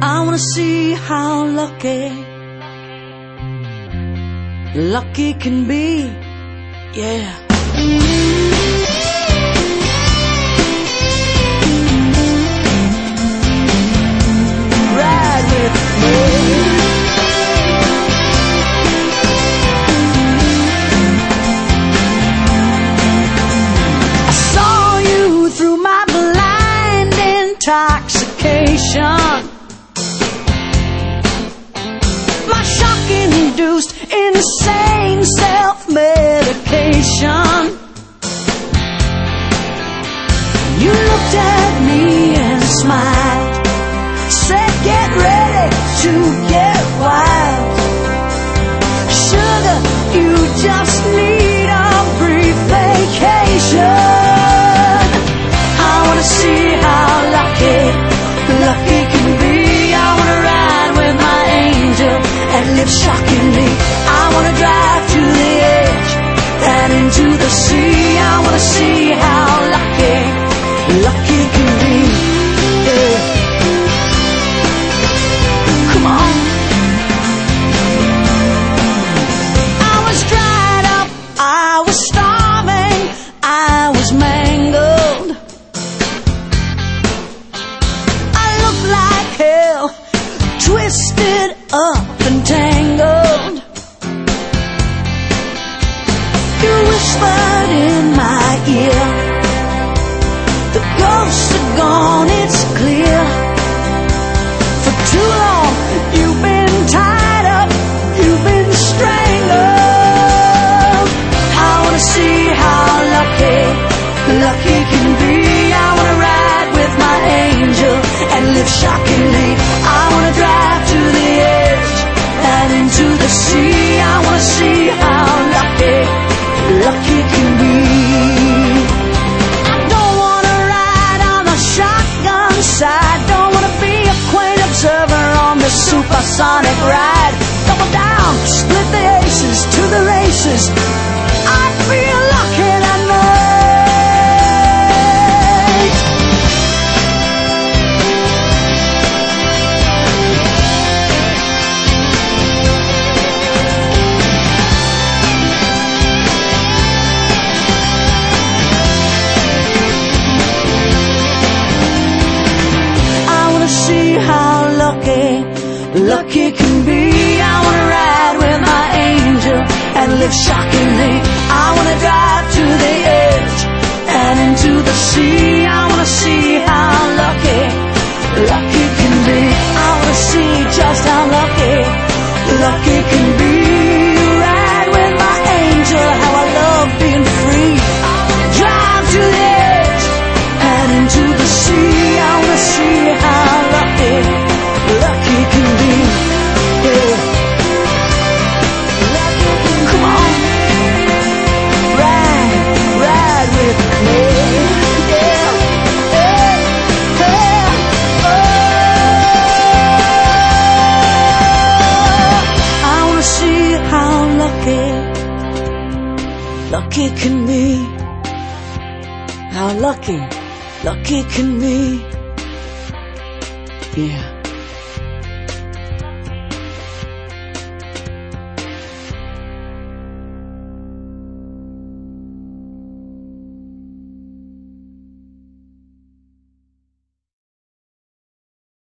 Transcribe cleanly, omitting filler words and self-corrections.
I wanna see how lucky can be, yeah. Ride with me. I saw you through my blind intoxication. My shock-induced insane self-medication. You looked at me and smiled, said get ready to get wild. Sugar, you just need a brief vacation. I wanna see how lucky can be. I wanna ride with my angel and live shockingly. I wanna drive to the edge and into the sea. I wanna see how lucky can be, yeah. Come on. I was dried up, I was starving, I was mangled. I looked like hell, twisted up and tangled. You whispered in my ear, the ghosts are gone, it's clear. For too long you've been tied up, you've been strangled. I wanna see how lucky can be. I wanna ride with my angel and live shockingly. I wanna drive to the edge and into the sea. I wanna see how lucky can be. I don't wanna ride on the shotgun side. Don't wanna be a quaint observer on the supersonic ride. Double down, split the aces to the races. I feel lucky tonight. See how lucky can be. I wanna ride with my angel and live shockingly. I wanna drive to the edge and into the sea. I wanna see how lucky can be. I wanna see just how lucky can be. Ride with my angel, how I love being free. Drive to the edge and into the sea. I wanna see how lucky can be, yeah. Come on, ride with me, yeah. I wanna see how lucky can be. How lucky can be, yeah.